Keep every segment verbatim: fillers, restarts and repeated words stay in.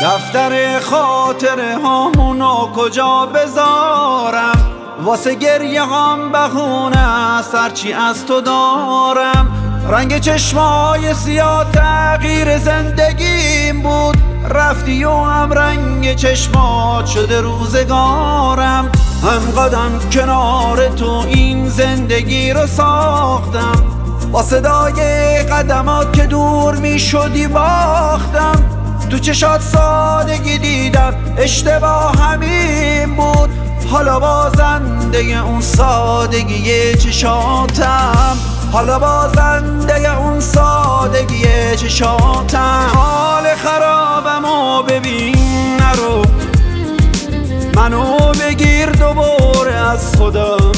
دفتر خاطره هامونو کجا بذارم؟ واسه گریه هم بهونه است هرچی از تو دارم. رنگ چشمای سیاه تغییر زندگیم بود، رفتی و هم رنگ چشمات شده روزگارم. هم قدم کنار تو این زندگی رو ساختم، با صدای قدمات که دور می شدی باختم. تو چشات سادگی دیدم اشتباه همین بود، حالا بازنده اون سادگی چشاتم. حالا بازنده اون سادگی چشاتم. حال خرابمو ببین نرو، منو بگیر دوباره از خودم.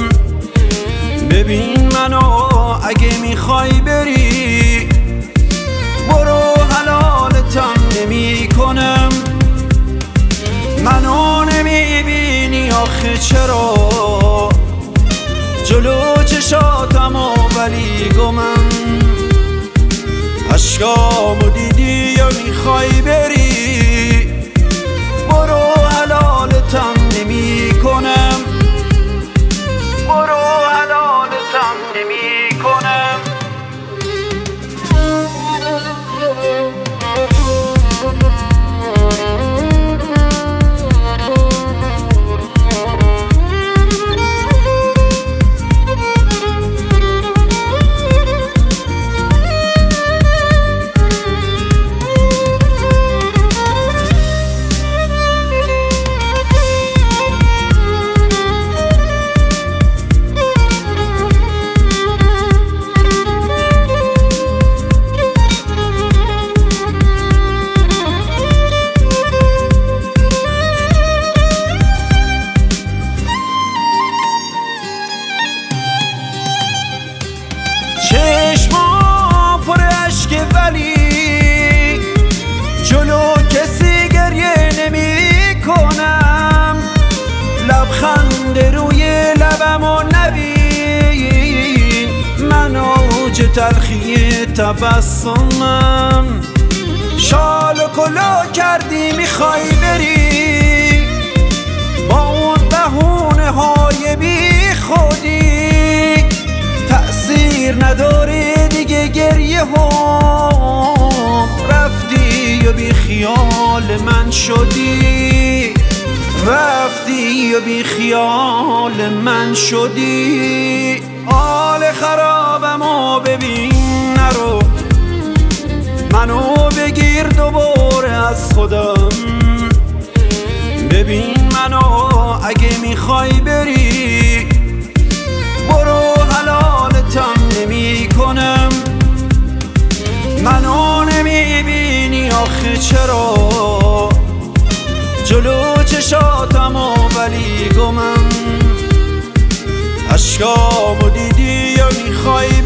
ببین منو اگه میخوای بری برو، حلالتم نمی کنم. منو نمیبینی آخه چرا؟ جلو چشاتمو ولی گمم. عشقامو دیدی یا میخوای بری برو، حلالتم نمی کنم. برو حلالتم نمی کنم. چشمام پر اشکه ولی جلو کسی گریه نمی کنم. لبخند روی لبمو نبین، من اوج تلخی تبسمم. شال و کلا کردی میخوای بری با اون بهونه های بی خودی. تأثیر نداره دیگه گریه هم، رفتی و بی خیال من شدی. رفتی و بی خیال من شدی. حال خرابمو ببین نرو، منو بگیر دوباره از خودم. ببین منو اگه میخوای بری برو، حلالتم نمی کنم. منو نمیبینی آخه چرا؟ جلو چشاتمو ولی گمم. عشقامو دیدی یا میخوای